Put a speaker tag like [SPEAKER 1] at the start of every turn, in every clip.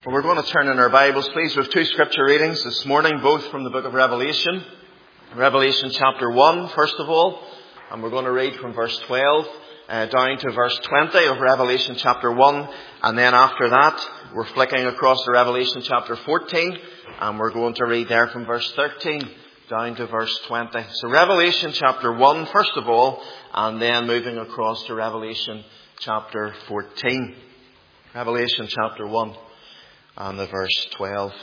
[SPEAKER 1] Well, we're going to turn in our Bibles, please, with two scripture readings this morning, both from the book of Revelation. Revelation chapter 1, first of all, and we're going to read from verse 12 down to verse 20 of Revelation chapter 1, and then after that, we're flicking across to Revelation chapter 14, and we're going to read there from verse 13 down to verse 20. So Revelation chapter 1, first of all, and then moving across to Revelation chapter 14. Revelation chapter 1. And the verse 12.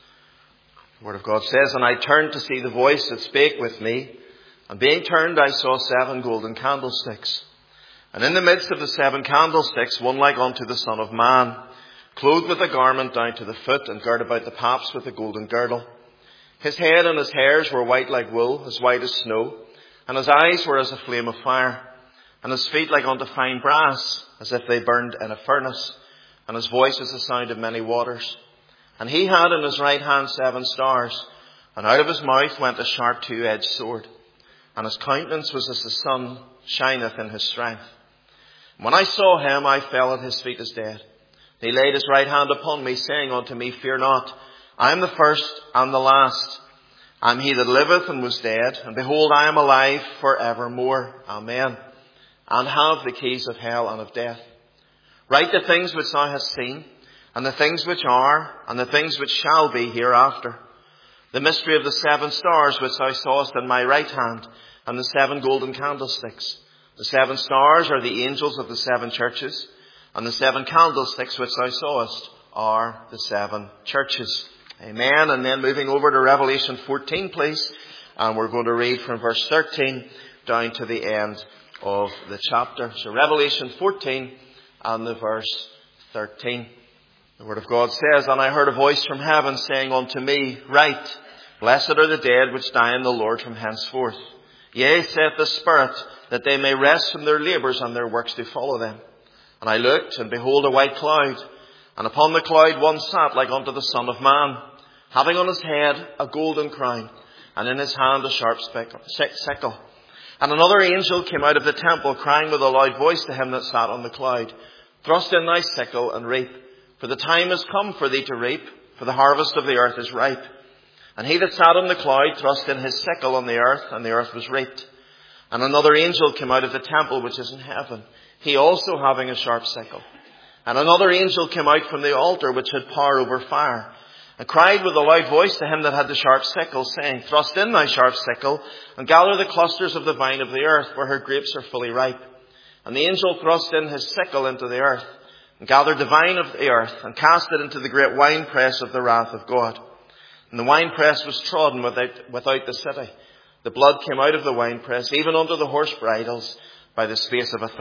[SPEAKER 1] The Word of God says, "And I turned to see the voice that spake with me. And being turned, I saw 7 golden candlesticks. And in the midst of the 7 candlesticks, one like unto the Son of Man, clothed with a garment down to the foot, and girt about the paps with a golden girdle. His head and his hairs were white like wool, as white as snow. And his eyes were as a flame of fire. And his feet like unto fine brass, as if they burned in a furnace. And his voice was the sound of many waters. And he had in his right hand 7 stars, and out of his mouth went a sharp 2-edged sword. And his countenance was as the sun shineth in his strength. And when I saw him, I fell at his feet as dead. He laid his right hand upon me, saying unto me, Fear not, I am the first and the last. I am he that liveth and was dead, and behold, I am alive for evermore. Amen. And have the keys of hell and of death. Write the things which thou hast seen, and the things which are, and the things which shall be hereafter. The mystery of the 7 stars which thou sawest in my right hand, and the 7 golden candlesticks. The 7 stars are the angels of the 7 churches, and the 7 candlesticks which thou sawest are the 7 churches." Amen. And then moving over to Revelation 14, please. And we're going to read from verse 13 down to the end of the chapter. So Revelation 14 and the verse 13. The Word of God says, "And I heard a voice from heaven saying unto me, Write, Blessed are the dead which die in the Lord from henceforth. Yea, saith the Spirit, that they may rest from their labours, and their works do follow them. And I looked, and behold a white cloud, and upon the cloud one sat like unto the Son of Man, having on his head a golden crown, and in his hand a sharp sickle. And another angel came out of the temple, crying with a loud voice to him that sat on the cloud, Thrust in thy sickle and reap, for the time is come for thee to reap, for the harvest of the earth is ripe. And he that sat on the cloud thrust in his sickle on the earth, and the earth was reaped. And another angel came out of the temple which is in heaven, he also having a sharp sickle. And another angel came out from the altar which had power over fire, and cried with a loud voice to him that had the sharp sickle, saying, Thrust in thy sharp sickle, and gather the clusters of the vine of the earth, for her grapes are fully ripe. And the angel thrust in his sickle into the earth, and gathered the vine of the earth, and cast it into the great winepress of the wrath of God. And the winepress was trodden without the city. The blood came out of the winepress, even unto the horse bridles, by the space of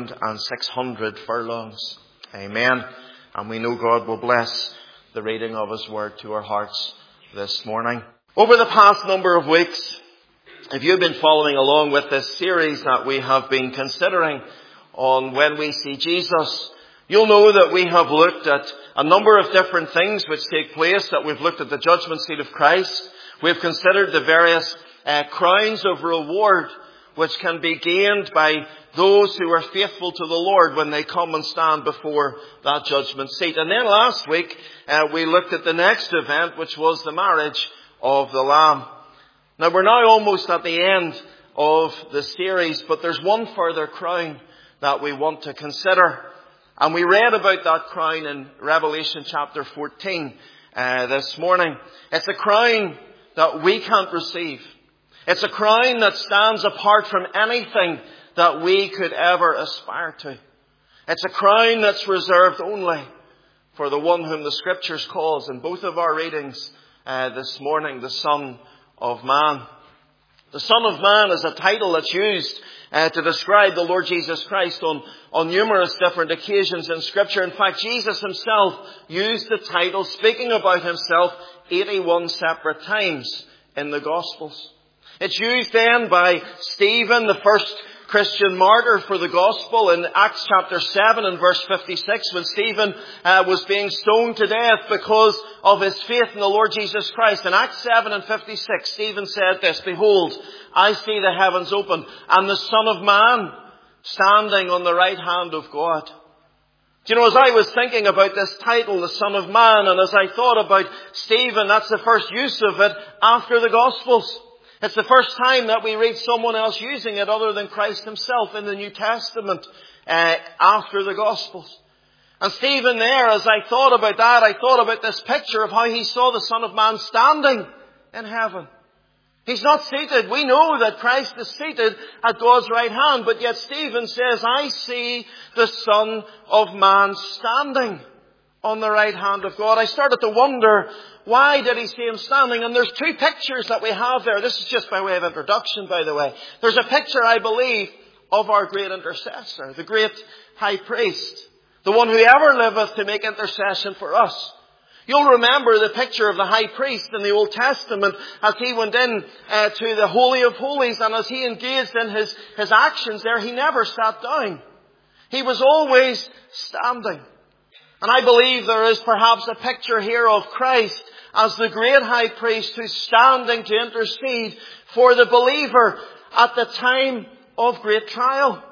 [SPEAKER 1] 1,600 furlongs. Amen. And we know God will bless the reading of His Word to our hearts this morning. Over the past number of weeks, if you've been following along with this series that we have been considering on When We See Jesus, you'll know that we have looked at a number of different things which take place, that we've looked at the judgment seat of Christ. We've considered the various crowns of reward which can be gained by those who are faithful to the Lord when they come and stand before that judgment seat. And then last week, we looked at the next event, which was the marriage of the Lamb. Now, we're now almost at the end of the series, but there's one further crown that we want to consider. And we read about that crown in Revelation chapter 14 this morning. It's a crown that we can't receive. It's a crown that stands apart from anything that we could ever aspire to. It's a crown that's reserved only for the one whom the Scriptures calls, in both of our readings this morning, the Son of Man. The Son of Man is a title that's used to describe the Lord Jesus Christ on numerous different occasions in Scripture. In fact, Jesus Himself used the title, speaking about Himself, 81 separate times in the Gospels. It's used then by Stephen, the first Christian martyr for the gospel, in Acts chapter 7 and verse 56, when Stephen was being stoned to death because of his faith in the Lord Jesus Christ. In Acts 7 and 56, Stephen said this, Behold, I see the heavens open, and the Son of Man standing on the right hand of God. You know, as I was thinking about this title, the Son of Man, and as I thought about Stephen, that's the first use of it after the Gospels. It's the first time that we read someone else using it other than Christ himself in the New Testament after the Gospels. And Stephen there, as I thought about that, I thought about this picture of how he saw the Son of Man standing in heaven. He's not seated. We know that Christ is seated at God's right hand, but yet Stephen says, I see the Son of Man standing on the right hand of God. I started to wonder, why did he see him standing? And there's two pictures that we have there. This is just by way of introduction, by the way. There's a picture, I believe, of our great intercessor, the great high priest, the one who ever liveth to make intercession for us. You'll remember the picture of the high priest in the Old Testament as he went in to the Holy of Holies, and as he engaged in his actions there, he never sat down. He was always standing. And I believe there is perhaps a picture here of Christ as the great high priest who's standing to intercede for the believer at the time of great trial.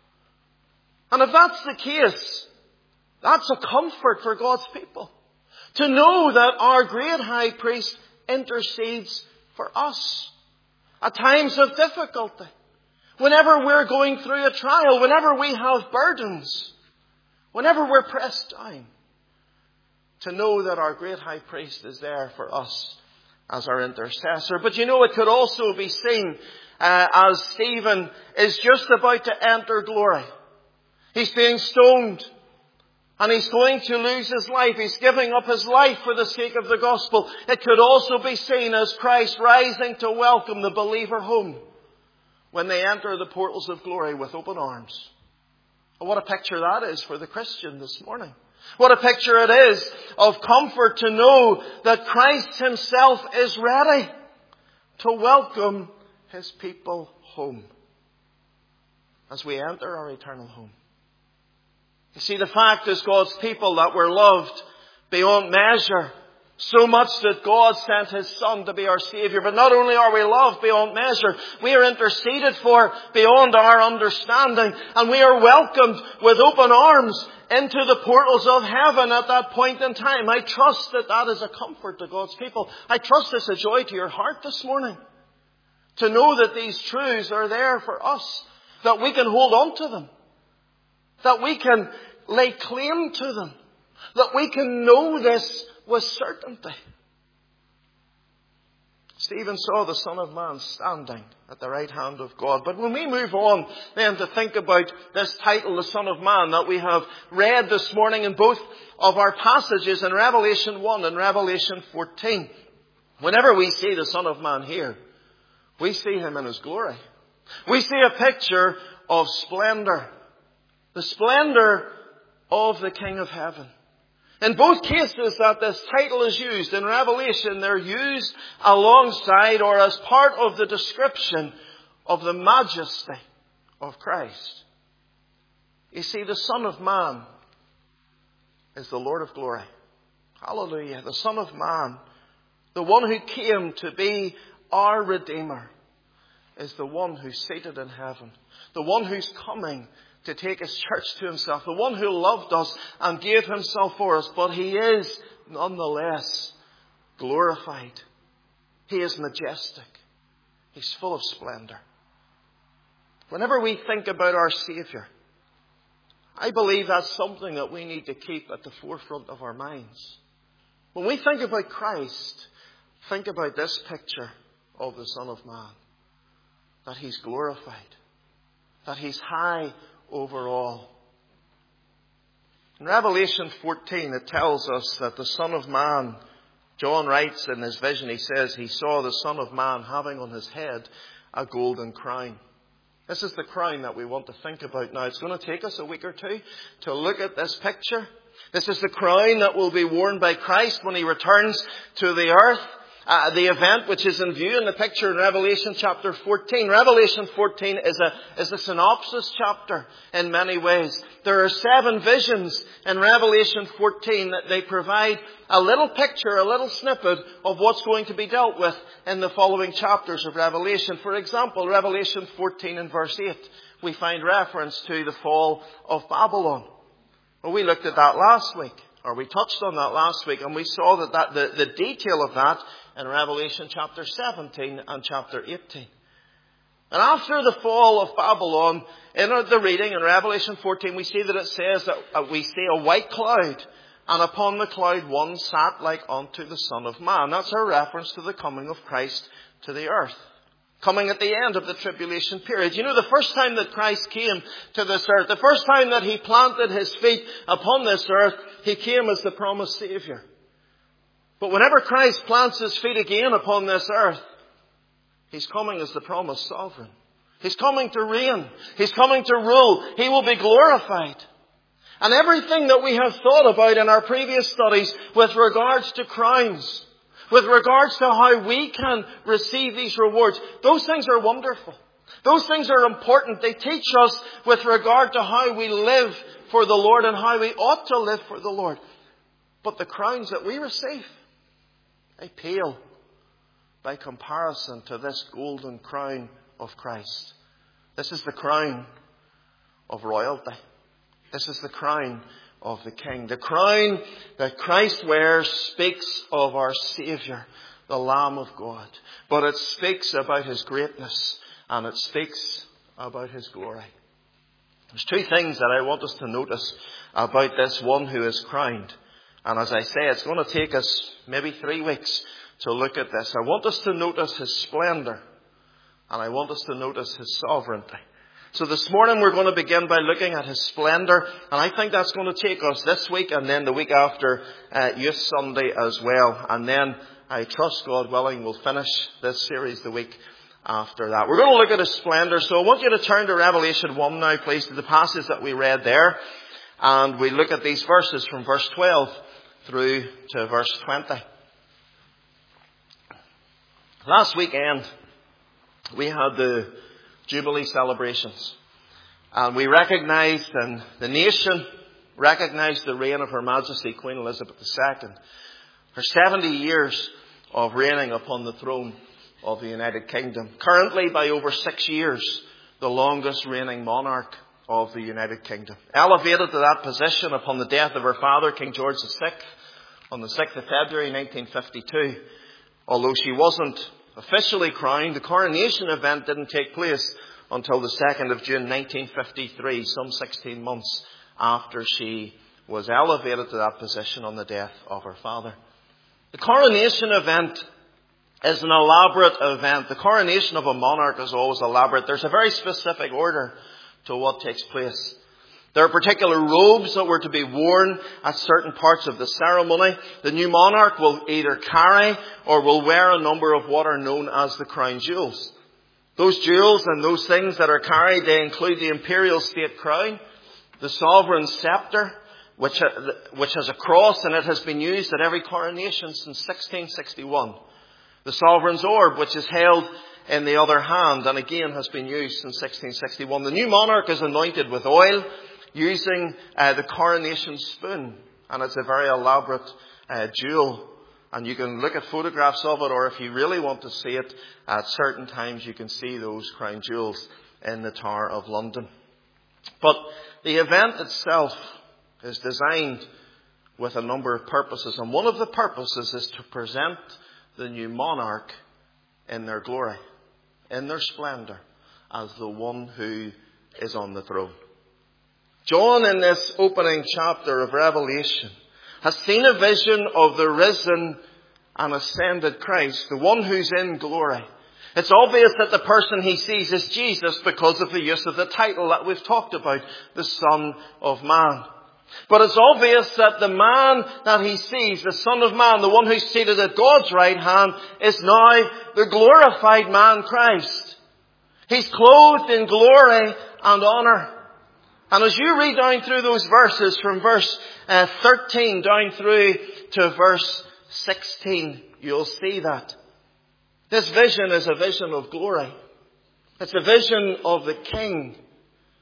[SPEAKER 1] And if that's the case, that's a comfort for God's people. To know that our great high priest intercedes for us at times of difficulty. Whenever we're going through a trial, whenever we have burdens, whenever we're pressed down. To know that our great high priest is there for us as our intercessor. But you know, it could also be seen as Stephen is just about to enter glory. He's being stoned. And he's going to lose his life. He's giving up his life for the sake of the gospel. It could also be seen as Christ rising to welcome the believer home when they enter the portals of glory with open arms. And what a picture that is for the Christian this morning. What a picture it is of comfort to know that Christ himself is ready to welcome his people home as we enter our eternal home. You see, the fact is, God's people, that we're loved beyond measure. So much that God sent his Son to be our Savior. But not only are we loved beyond measure, we are interceded for beyond our understanding. And we are welcomed with open arms into the portals of heaven at that point in time. I trust that that is a comfort to God's people. I trust it's a joy to your heart this morning. To know that these truths are there for us. That we can hold on to them. That we can lay claim to them. That we can know this with certainty. Stephen saw the Son of Man standing at the right hand of God. But when we move on then to think about this title, the Son of Man, that we have read this morning in both of our passages in Revelation 1 and Revelation 14. Whenever we see the Son of Man here, we see him in his glory. We see a picture of splendor. The splendor of the King of Heaven. In both cases that this title is used in Revelation, they're used alongside or as part of the description of the majesty of Christ. You see, the Son of Man is the Lord of glory. Hallelujah. The Son of Man, the one who came to be our Redeemer, is the one who's seated in heaven. The one who's coming to take his church to himself. The one who loved us and gave himself for us. But he is nonetheless glorified. He is majestic. He's full of splendor. Whenever we think about our Savior, I believe that's something that we need to keep at the forefront of our minds. When we think about Christ, think about this picture of the Son of Man. That he's glorified. That he's high over all. In Revelation 14, it tells us that the Son of Man, John writes in his vision, he says he saw the Son of Man having on his head a golden crown. This is the crown that we want to think about now. It's going to take us a week or two to look at this picture. This is the crown that will be worn by Christ when he returns to the earth. The event which is in view in the picture in Revelation chapter 14. Revelation 14 is a synopsis chapter in many ways. There are 7 visions in Revelation 14 that they provide a little picture, a little snippet of what's going to be dealt with in the following chapters of Revelation. For example, Revelation 14 and verse 8, we find reference to the fall of Babylon. Well, we looked at that last week, or we touched on that last week, and we saw that the detail of that in Revelation chapter 17 and chapter 18. And after the fall of Babylon, in the reading in Revelation 14, we see that it says that we see a white cloud, and upon the cloud one sat like unto the Son of Man. That's a reference to the coming of Christ to the earth, coming at the end of the tribulation period. You know, the first time that Christ came to this earth, the first time that he planted his feet upon this earth, he came as the promised Saviour. But whenever Christ plants his feet again upon this earth, he's coming as the promised sovereign. He's coming to reign. He's coming to rule. He will be glorified. And everything that we have thought about in our previous studies with regards to crowns, with regards to how we can receive these rewards, those things are wonderful. Those things are important. They teach us with regard to how we live for the Lord and how we ought to live for the Lord. But the crowns that we receive, they pale by comparison to this golden crown of Christ. This is the crown of royalty. This is the crown of the King. The crown that Christ wears speaks of our Saviour, the Lamb of God. But it speaks about his greatness, and it speaks about his glory. There's two things that I want us to notice about this one who is crowned. And as I say, it's going to take us maybe 3 weeks to look at this. I want us to notice his splendour, and I want us to notice his sovereignty. So this morning we're going to begin by looking at his splendour, and I think that's going to take us this week and then the week after Youth Sunday as well. And then I trust, God willing, we'll finish this series the week after that. We're going to look at his splendour. So I want you to turn to Revelation 1 now, please, to the passage that we read there. And we look at these verses from verse 12 through to verse 20. Last weekend, we had the Jubilee celebrations. And we recognised, and the nation recognised the reign of Her Majesty Queen Elizabeth II. Her 70 years of reigning upon the throne of the United Kingdom. Currently, by over 6 years, the longest reigning monarch of the United Kingdom. Elevated to that position upon the death of her father, King George VI, on the 6th of February 1952. Although she wasn't officially crowned, the coronation event didn't take place until the 2nd of June 1953, some 16 months after she was elevated to that position on the death of her father. The coronation event is an elaborate event. The coronation of a monarch is always elaborate. There's a very specific order to what takes place. There are particular robes that were to be worn at certain parts of the ceremony. The new monarch will either carry or will wear a number of what are known as the crown jewels. Those jewels and those things that are carried, they include the imperial state crown, the sovereign scepter, which has a cross, and it has been used at every coronation since 1661. The sovereign's orb, which is held in the other hand, and again has been used since 1661. The new monarch is anointed with oil, using the coronation spoon, and it's a very elaborate jewel. And you can look at photographs of it, or if you really want to see it, at certain times you can see those crown jewels in the Tower of London. But the event itself is designed with a number of purposes, and one of the purposes is to present the new monarch in their glory, in their splendour, as the one who is on the throne. John, in this opening chapter of Revelation, has seen a vision of the risen and ascended Christ, the one who's in glory. It's obvious that the person he sees is Jesus because of the use of the title that we've talked about, the Son of Man. But it's obvious that the man that he sees, the Son of Man, the one who's seated at God's right hand, is now the glorified man Christ. He's clothed in glory and honour. And as you read down through those verses from verse 13 down through to verse 16, you'll see that. This vision is a vision of glory. It's a vision of the King.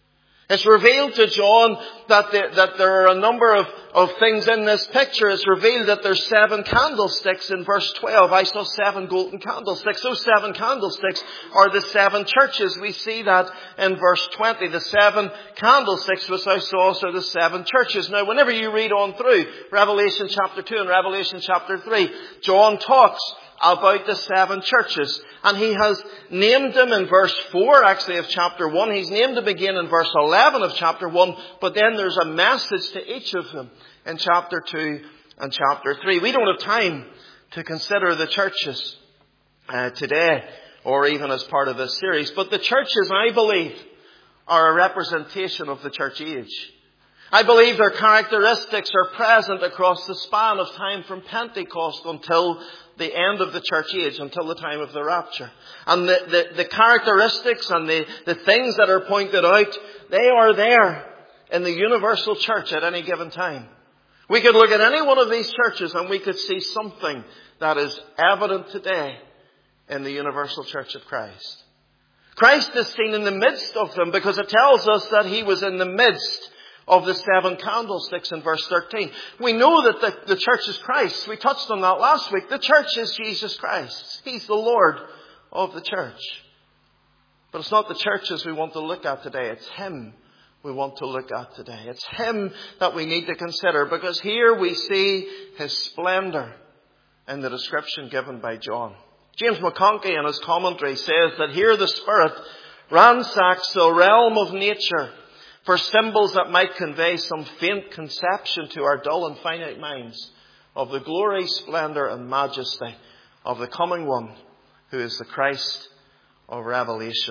[SPEAKER 1] It's revealed to John that there are a number of things in this picture. It's revealed that there's 7 candlesticks in verse 12. I saw 7 golden candlesticks. Those 7 candlesticks are the 7 churches. We see that in verse 20. The 7 candlesticks which I saw are the 7 churches. Now, whenever you read on through Revelation chapter 2 and Revelation chapter 3, John talks about the 7 churches. And he has named them in verse 4, actually, of chapter 1. He's named them again in verse 11 of chapter 1. But then there's a message to each of them in chapter 2 and chapter 3. We don't have time to consider the churches today, or even as part of this series. But the churches, I believe, are a representation of the church age. I believe their characteristics are present across the span of time from Pentecost until the end of the church age, until the time of the rapture. And the characteristics and the things that are pointed out, they are there in the universal church at any given time. We could look at any one of these churches and we could see something that is evident today in the universal church of Christ. Christ is seen in the midst of them because it tells us that he was in the midst of the 7 candlesticks in verse 13. We know that the church is Christ. We touched on that last week. The church is Jesus Christ. He's the Lord of the church. But it's not the churches we want to look at today. It's him we want to look at today. It's him that we need to consider, because here we see his splendor in the description given by John. James McConkie in his commentary says that here the Spirit ransacks the realm of nature for symbols that might convey some faint conception to our dull and finite minds of the glory, splendor and majesty of the coming one who is the Christ of Revelation.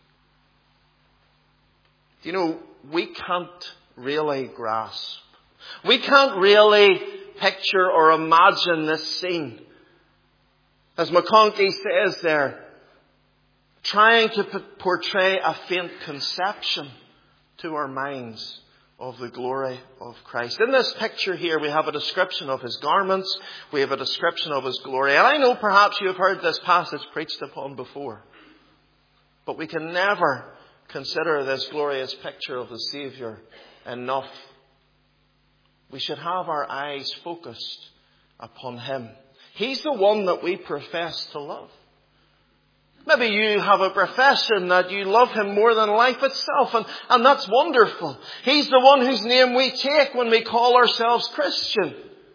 [SPEAKER 1] You know, we can't really grasp. We can't really picture or imagine this scene. As McConkie says there, trying to portray a faint conception to our minds of the glory of Christ. In this picture here, we have a description of his garments. We have a description of his glory. And I know perhaps you have heard this passage preached upon before. But we can never consider this glorious picture of the Saviour enough. We should have our eyes focused upon him. He's the one that we profess to love. Maybe you have a profession that you love him more than life itself, and that's wonderful. He's the one whose name we take when we call ourselves Christian.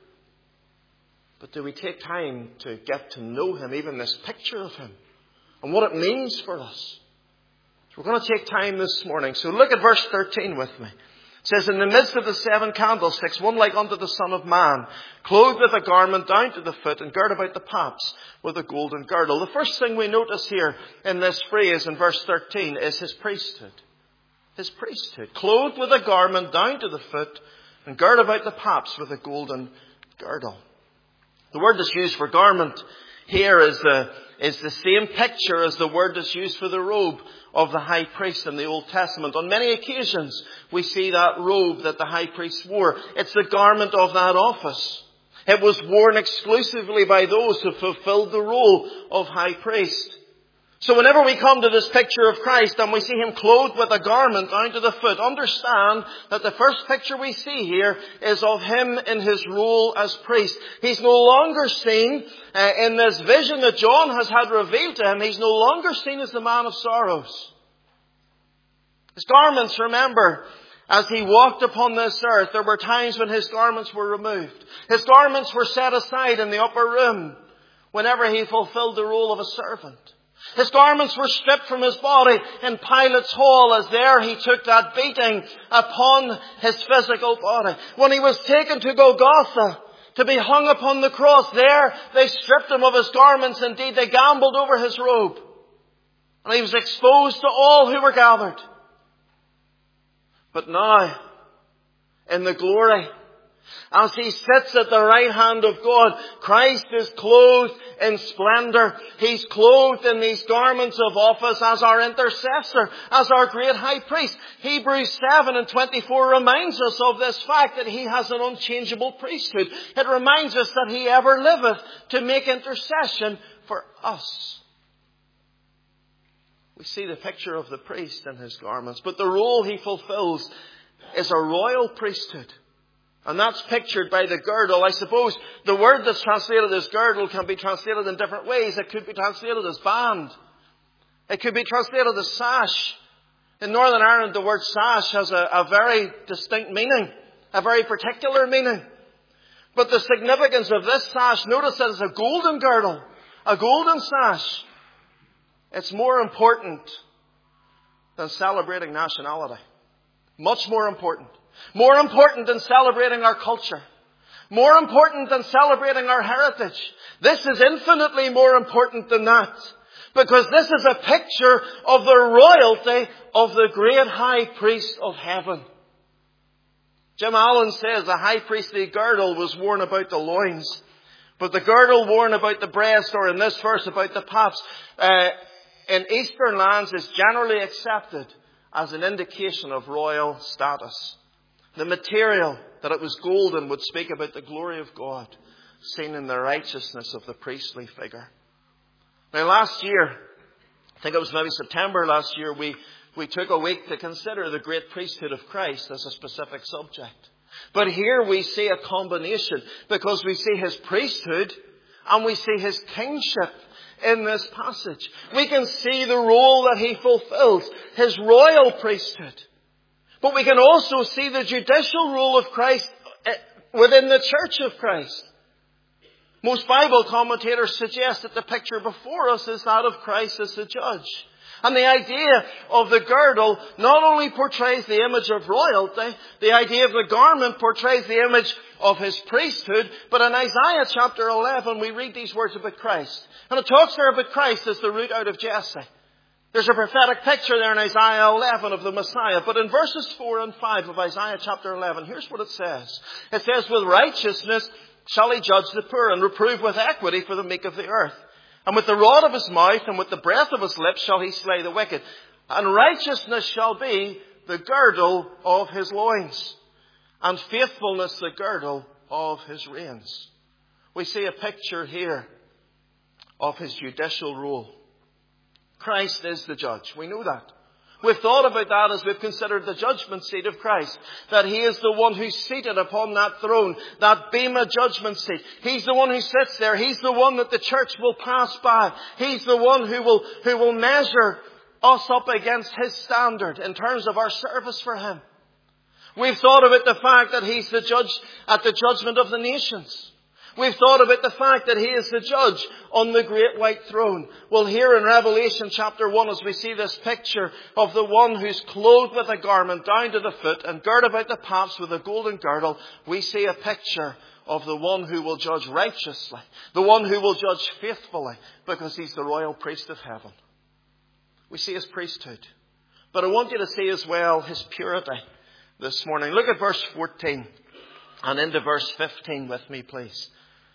[SPEAKER 1] But do we take time to get to know him, even this picture of him, and what it means for us? So we're going to take time this morning. So look at verse 13 with me. It says, in the midst of the 7 candlesticks, one like unto the Son of Man, clothed with a garment down to the foot, and girt about the paps with a golden girdle. The first thing we notice here in this phrase in verse 13 is his priesthood. His priesthood. Clothed with a garment down to the foot, and girt about the paps with a golden girdle. The word that's used for garment here is the same picture as the word that's used for the robe of the high priest in the Old Testament. On many occasions, we see that robe that the high priest wore. It's the garment of that office. It was worn exclusively by those who fulfilled the role of high priest. So whenever we come to this picture of Christ and we see him clothed with a garment down to the foot, understand that the first picture we see here is of him in his role as priest. He's no longer seen in this vision that John has had revealed to him. He's no longer seen as the man of sorrows. His garments, remember, as he walked upon this earth, there were times when his garments were removed. His garments were set aside in the upper room whenever he fulfilled the role of a servant. His garments were stripped from his body in Pilate's hall as there he took that beating upon his physical body. When he was taken to Golgotha to be hung upon the cross, there they stripped him of his garments. Indeed, they gambled over his robe. And he was exposed to all who were gathered. But now, in the glory, as he sits at the right hand of God, Christ is clothed in splendor. He's clothed in these garments of office as our intercessor, as our great high priest. Hebrews 7:24 reminds us of this fact that he has an unchangeable priesthood. It reminds us that he ever liveth to make intercession for us. We see the picture of the priest in his garments. But the role he fulfills is a royal priesthood. And that's pictured by the girdle. I suppose the word that's translated as girdle can be translated in different ways. It could be translated as band. It could be translated as sash. In Northern Ireland, the word sash has a very distinct meaning, a very particular meaning. But the significance of this sash, notice that it's a golden girdle, a golden sash. It's more important than celebrating nationality. Much more important. More important than celebrating our culture. More important than celebrating our heritage. This is infinitely more important than that. Because this is a picture of the royalty of the great high priest of heaven. Jim Allen says the high priestly girdle was worn about the loins. But the girdle worn about the breast, or in this verse about the paps, in Eastern lands is generally accepted as an indication of royal status. The material, that it was golden, would speak about the glory of God, seen in the righteousness of the priestly figure. Now last year, I think it was maybe September last year, we took a week to consider the great priesthood of Christ as a specific subject. But here we see a combination, because we see his priesthood and we see his kingship in this passage. We can see the role that he fulfills, his royal priesthood. But we can also see the judicial rule of Christ within the church of Christ. Most Bible commentators suggest that the picture before us is that of Christ as the judge. And the idea of the girdle not only portrays the image of royalty, the idea of the garment portrays the image of his priesthood, but in Isaiah chapter 11 we read these words about Christ. And it talks there about Christ as the root out of Jesse. There's a prophetic picture there in Isaiah 11 of the Messiah. But in verses 4 and 5 of Isaiah chapter 11, here's what it says. It says, with righteousness shall he judge the poor, and reprove with equity for the meek of the earth. And with the rod of his mouth and with the breath of his lips shall he slay the wicked. And righteousness shall be the girdle of his loins, and faithfulness the girdle of his reins. We see a picture here of his judicial rule. Christ is the judge. We know that. We've thought about that as we've considered the judgment seat of Christ. That he is the one who's seated upon that throne, that bema judgment seat. He's the one who sits there. He's the one that the church will pass by. He's the one who will measure us up against his standard in terms of our service for him. We've thought about the fact that he's the judge at the judgment of the nations. We've thought about the fact that he is the judge on the great white throne. Well, here in Revelation chapter 1, as we see this picture of the one who's clothed with a garment down to the foot and girt about the paps with a golden girdle, we see a picture of the one who will judge righteously, the one who will judge faithfully, because he's the royal priest of heaven. We see his priesthood. But I want you to see as well his purity this morning. Look at verse 14 and into verse 15 with me, please.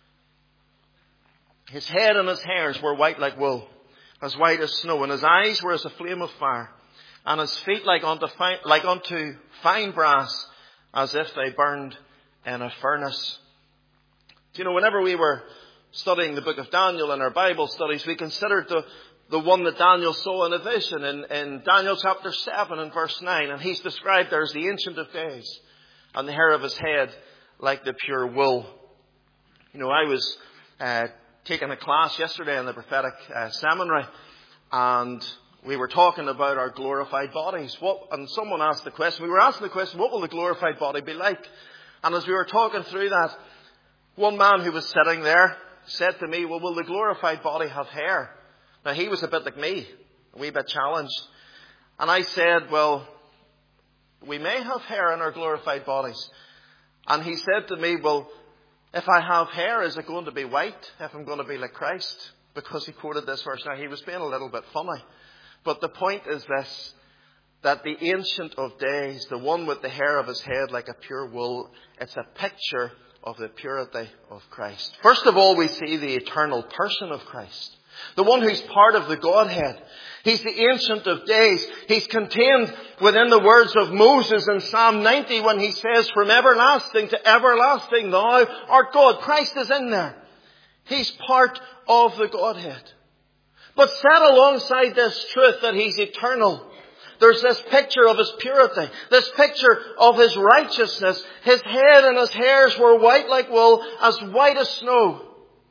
[SPEAKER 1] His head and his hairs were white like wool, as white as snow, and his eyes were as a flame of fire, and his feet like unto fine brass, as if they burned in a furnace. Do you know, whenever we were studying the book of Daniel in our Bible studies, we considered the one that Daniel saw in a vision in Daniel chapter 7 and verse 9, and he's described there as the Ancient of Days, and the hair of his head like the pure wool. You know, I was taking a class yesterday in the prophetic seminary, and we were talking about our glorified bodies. And someone asked the question, we were asking the question, what will the glorified body be like? And as we were talking through that, one man who was sitting there said to me, well, will the glorified body have hair? Now, he was a bit like me, a wee bit challenged. And I said, well, we may have hair in our glorified bodies. And he said to me, well, if I have hair, is it going to be white if I'm going to be like Christ? Because he quoted this verse. Now, he was being a little bit funny. But the point is this, that the Ancient of Days, the one with the hair of his head like a pure wool, it's a picture of the purity of Christ. First of all, we see the eternal person of Christ, the one who's part of the Godhead. He's the Ancient of Days. He's contained within the words of Moses in Psalm 90 when he says, from everlasting to everlasting thou art God. Christ is in there. He's part of the Godhead. But set alongside this truth that He's eternal, there's this picture of His purity, this picture of His righteousness. His head and His hairs were white like wool, as white as snow.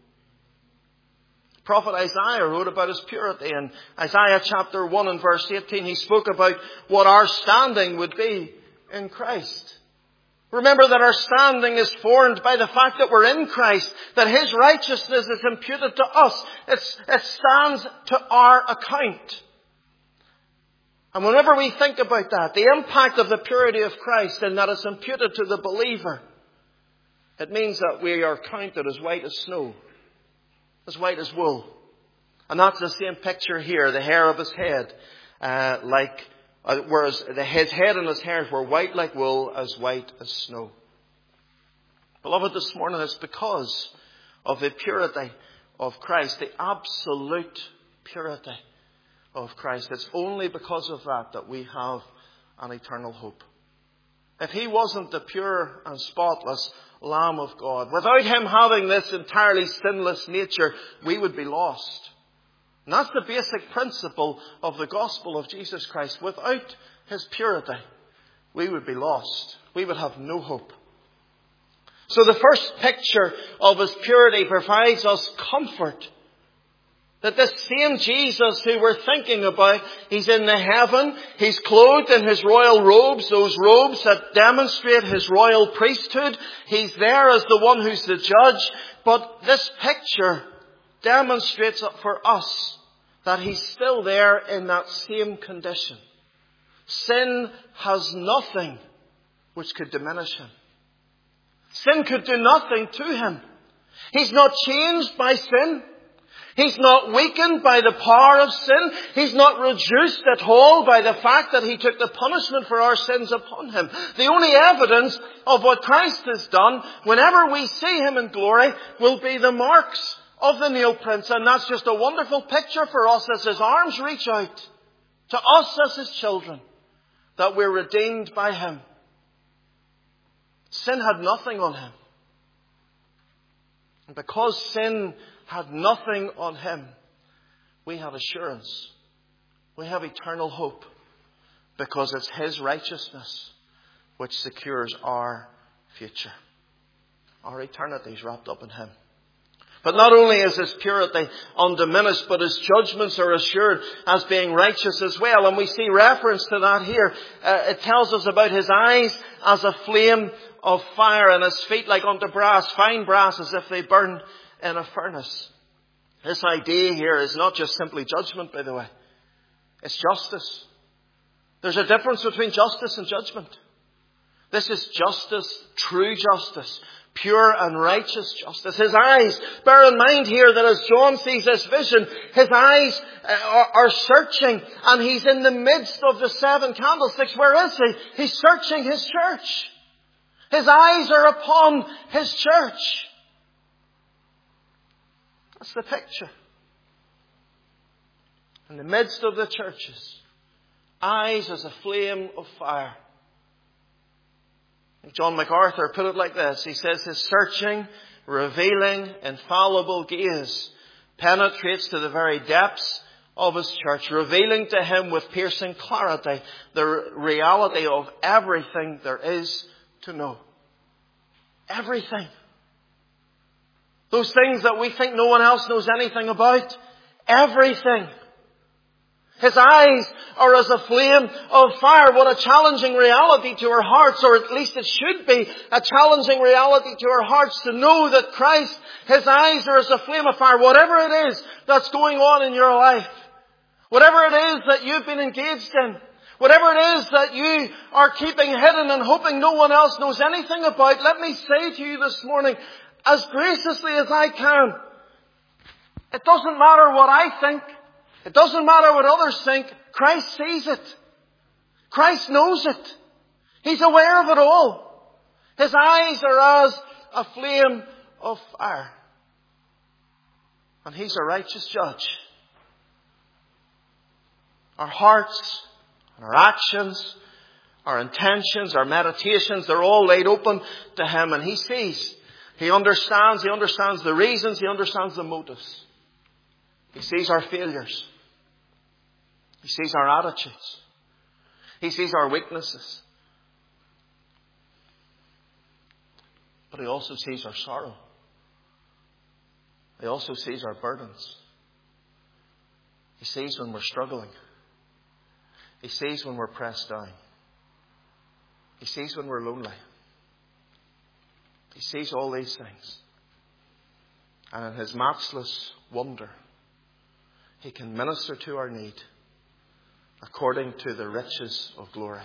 [SPEAKER 1] Prophet Isaiah wrote about His purity. In Isaiah chapter 1 and verse 18, he spoke about what our standing would be in Christ. Remember that our standing is formed by the fact that we're in Christ, that His righteousness is imputed to us. It stands to our account. And whenever we think about that, the impact of the purity of Christ and that it's imputed to the believer, it means that we are counted as white as snow, as white as wool. And that's the same picture here, the hair of His head, whereas His head and His hairs were white like wool, as white as snow. Beloved, this morning it's because of the purity of Christ, the absolute purity of Christ. It's only because of that we have an eternal hope. If He wasn't the pure and spotless Lamb of God, without Him having this entirely sinless nature, we would be lost. And that's the basic principle of the gospel of Jesus Christ. Without His purity, we would be lost. We would have no hope. So the first picture of His purity provides us comfort. That this same Jesus who we're thinking about, He's in the heaven. He's clothed in His royal robes, those robes that demonstrate His royal priesthood. He's there as the one who's the judge. But this picture demonstrates for us that He's still there in that same condition. Sin has nothing which could diminish Him. Sin could do nothing to Him. He's not changed by sin. He's not weakened by the power of sin. He's not reduced at all by the fact that He took the punishment for our sins upon Him. The only evidence of what Christ has done, whenever we see Him in glory, will be the marks of the nail prints. And that's just a wonderful picture for us as His arms reach out to us as His children, that we're redeemed by Him. Sin had nothing on Him. And because sin had nothing on Him, we have assurance. We have eternal hope, because it's His righteousness which secures our future. Our eternity is wrapped up in Him. But not only is His purity undiminished, but His judgments are assured as being righteous as well. And we see reference to that here. It tells us about His eyes as a flame of fire, and His feet like unto brass, fine brass, as if they burn in a furnace. This idea here is not just simply judgment, by the way. It's justice. There's a difference between justice and judgment. This is justice, true justice, pure and righteous justice. His eyes, bear in mind here that as John sees this vision, His eyes are searching, and He's in the midst of the 7 candlesticks. Where is He? He's searching His church. His eyes are upon His church. That's the picture. In the midst of the churches, eyes as a flame of fire. John MacArthur put it like this. He says, His searching, revealing, infallible gaze penetrates to the very depths of His church, revealing to Him with piercing clarity the reality of everything there is to know. Everything. Those things that we think no one else knows anything about. Everything. His eyes are as a flame of fire. What a challenging reality to our hearts, or at least it should be a challenging reality to our hearts to know that Christ, His eyes are as a flame of fire. Whatever it is that's going on in your life, whatever it is that you've been engaged in, whatever it is that you are keeping hidden and hoping no one else knows anything about, let me say to you this morning, as graciously as I can, it doesn't matter what I think. It doesn't matter what others think. Christ sees it. Christ knows it. He's aware of it all. His eyes are as a flame of fire. And He's a righteous judge. Our hearts, our actions, our intentions, our meditations, they're all laid open to Him, and He sees. He understands the reasons, He understands the motives. He sees our failures. He sees our attitudes. He sees our weaknesses. But He also sees our sorrow. He also sees our burdens. He sees when we're struggling. He sees when we're pressed down. He sees when we're lonely. He sees all these things. And in His matchless wonder, He can minister to our need according to the riches of glory.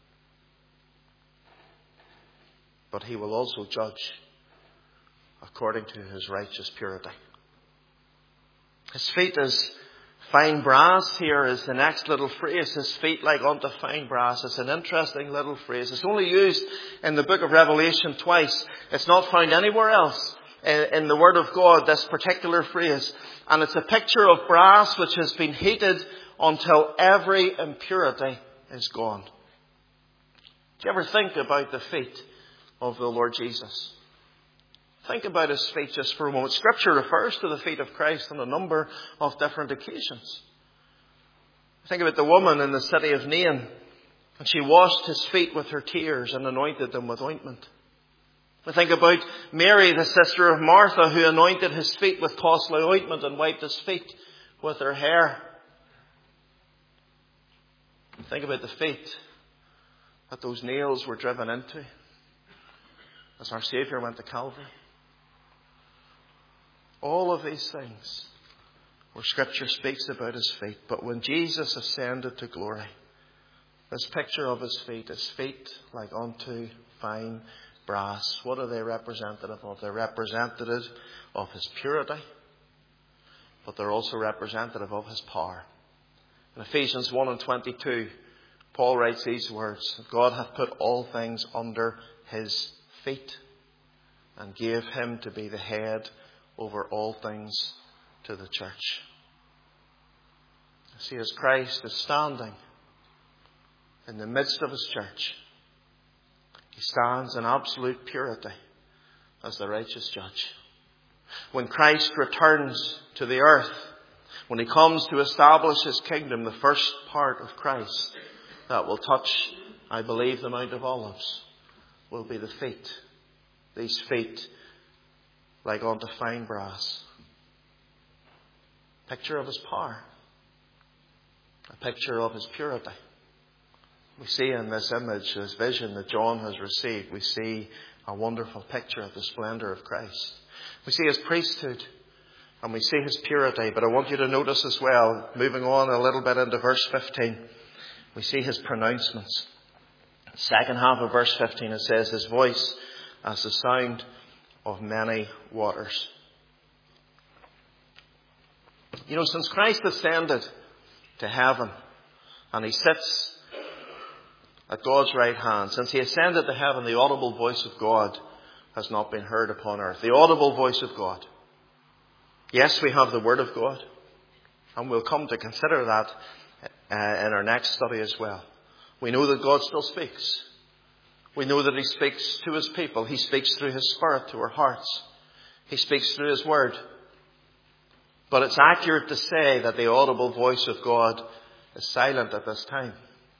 [SPEAKER 1] But He will also judge according to His righteous purity. His feet as fine brass here is the next little phrase. His feet like unto fine brass. It's an interesting little phrase. It's only used in the book of Revelation twice. It's not found anywhere else in the Word of God, this particular phrase. And it's a picture of brass which has been heated until every impurity is gone. Do you ever think about the feet of the Lord Jesus? Think about His feet just for a moment. Scripture refers to the feet of Christ on a number of different occasions. Think about the woman in the city of Nain, and she washed His feet with her tears and anointed them with ointment. We think about Mary, the sister of Martha, who anointed His feet with costly ointment and wiped His feet with her hair. Think about the feet that those nails were driven into as our Saviour went to Calvary. All of these things where Scripture speaks about His feet. But when Jesus ascended to glory, this picture of His feet like unto fine brass, what are they representative of? They're representative of His purity, but they're also representative of His power. In Ephesians 1:22, Paul writes these words: God hath put all things under His feet and gave Him to be the head over all things to the church. See, as Christ is standing in the midst of His church, He stands in absolute purity as the righteous judge. When Christ returns to the earth, when He comes to establish His kingdom, the first part of Christ that will touch, I believe, the Mount of Olives will be the feet. These feet like unto fine brass. Picture of His power. A picture of His purity. We see in this image, this vision that John has received, we see a wonderful picture of the splendour of Christ. We see His priesthood and we see His purity. But I want you to notice as well, moving on a little bit into verse 15, we see His pronouncements. The second half of verse 15, it says, His voice as the sound of many waters. You know, since Christ ascended to heaven and He sits at God's right hand, since He ascended to heaven, the audible voice of God has not been heard upon earth. The audible voice of God. Yes, we have the Word of God, and we'll come to consider that in our next study as well. We know that God still speaks. We know that He speaks to His people. He speaks through His Spirit to our hearts. He speaks through His Word. But it's accurate to say that the audible voice of God is silent at this time.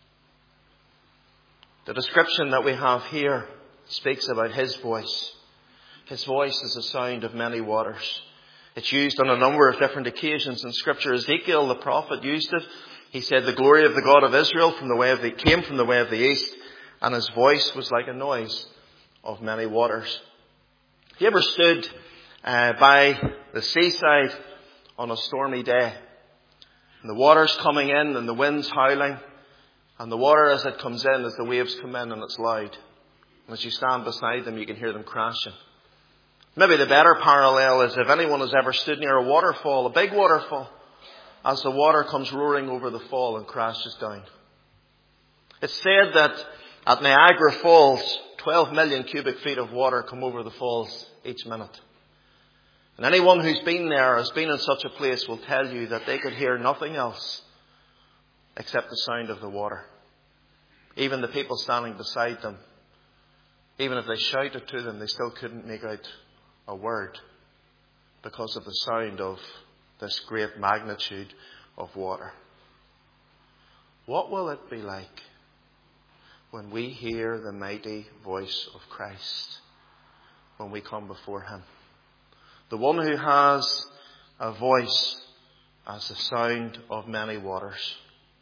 [SPEAKER 1] The description that we have here speaks about His voice. His voice is the sound of many waters. It's used on a number of different occasions in Scripture. Ezekiel, the prophet, used it. He said, the glory of the God of Israel came from the way of the east, and His voice was like a noise of many waters. You ever stood by the seaside on a stormy day, and the water's coming in and the wind's howling, and the water as it comes in, as the waves come in, and it's loud. And as you stand beside them, you can hear them crashing. Maybe the better parallel is if anyone has ever stood near a waterfall, a big waterfall, as the water comes roaring over the fall and crashes down. It's said that at Niagara Falls, 12 million cubic feet of water come over the falls each minute. And anyone who's been there, has been in such a place, will tell you that they could hear nothing else except the sound of the water. Even the people standing beside them, even if they shouted to them, they still couldn't make out a word because of the sound of this great magnitude of water. What will it be like when we hear the mighty voice of Christ when we come before Him? The one who has a voice as the sound of many waters.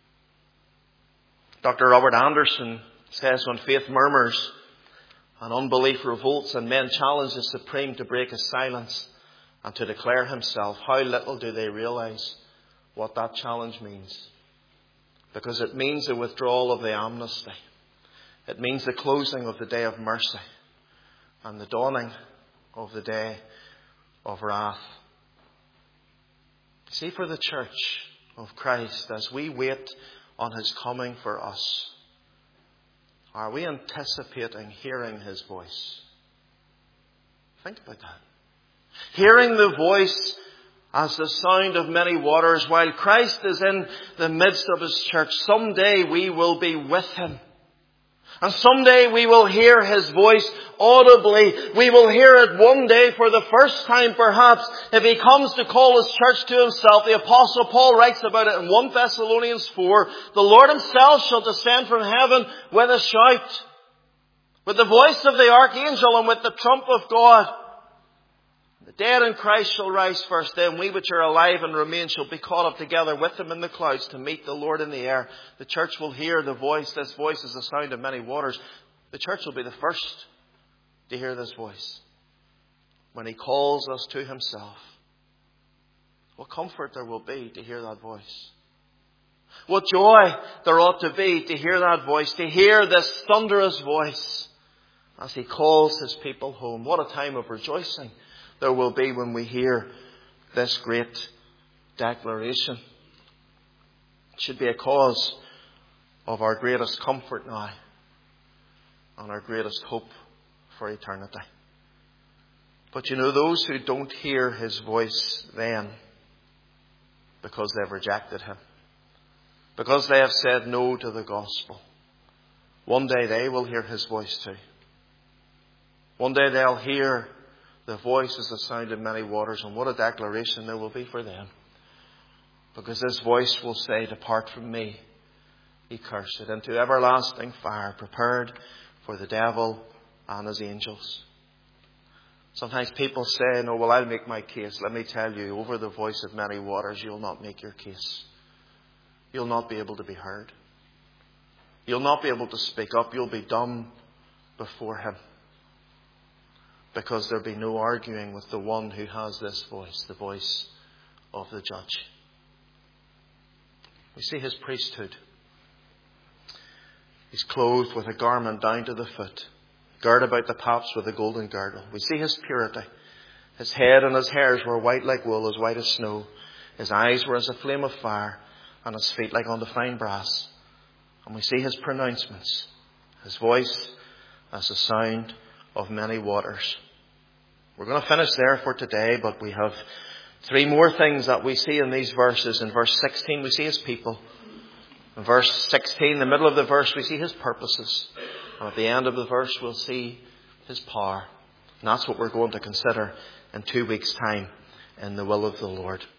[SPEAKER 1] Dr. Robert Anderson says, when faith murmurs and unbelief revolts and men challenge the Supreme to break His silence and to declare Himself, how little do they realize what that challenge means. Because it means the withdrawal of the amnesty. It means the closing of the day of mercy and the dawning of the day of wrath. See, for the church of Christ, as we wait on His coming for us, are we anticipating hearing His voice? Think about that. Hearing the voice as the sound of many waters while Christ is in the midst of His church. Someday we will be with Him. And someday we will hear His voice audibly. We will hear it one day for the first time perhaps if He comes to call His church to Himself. The Apostle Paul writes about it in 1 Thessalonians 4. The Lord Himself shall descend from heaven with a shout, with the voice of the archangel and with the trump of God. The dead in Christ shall rise first. Then we which are alive and remain shall be caught up together with Him in the clouds to meet the Lord in the air. The church will hear the voice. This voice is the sound of many waters. The church will be the first to hear this voice when He calls us to Himself. What comfort there will be to hear that voice. What joy there ought to be to hear that voice, to hear this thunderous voice as He calls His people home. What a time of rejoicing there will be when we hear this great declaration. It should be a cause of our greatest comfort now and our greatest hope for eternity. But you know, those who don't hear His voice then, because they've rejected Him, because they have said no to the gospel, one day they will hear His voice too. One day they'll hear the voice is the sound of many waters, and what a declaration there will be for them. Because this voice will say, depart from me, ye cursed, into everlasting fire, prepared for the devil and his angels. Sometimes people say, no, well, I'll make my case. Let me tell you, over the voice of many waters, you'll not make your case. You'll not be able to be heard. You'll not be able to speak up. You'll be dumb before Him. Because there'll be no arguing with the one who has this voice, the voice of the judge. We see His priesthood. He's clothed with a garment down to the foot, girt about the paps with a golden girdle. We see His purity. His head and His hairs were white like wool, as white as snow. His eyes were as a flame of fire, and His feet like unto fine brass. And we see His pronouncements. His voice as the sound of many waters. We're going to finish there for today, but we have three more things that we see in these verses. In verse 16, we see His people. In verse 16, the middle of the verse, we see His purposes. And at the end of the verse, we'll see His power. And that's what we're going to consider in 2 weeks' time in the will of the Lord.